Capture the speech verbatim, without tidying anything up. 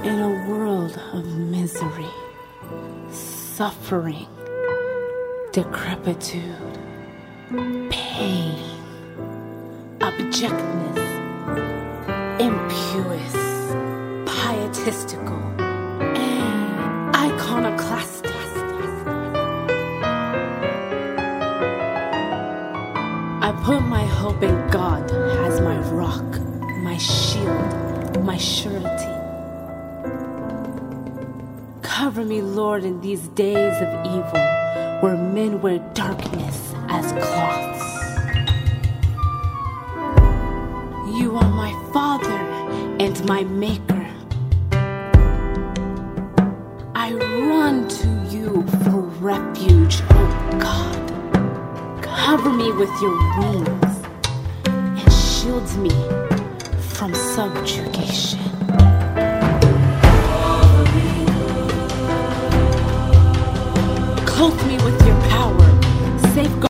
In a world of misery, suffering, decrepitude, pain, abjectness, impious, pietistical, and iconoclastic. I put my hope in God as my rock, my shield, my surety. Cover me, Lord, in these days of evil, where men wear darkness as cloths. You are my Father and my Maker. I run to you for refuge, oh God. Cover me with your wings and shield me from subjugation. Clothe me with your power, safeguard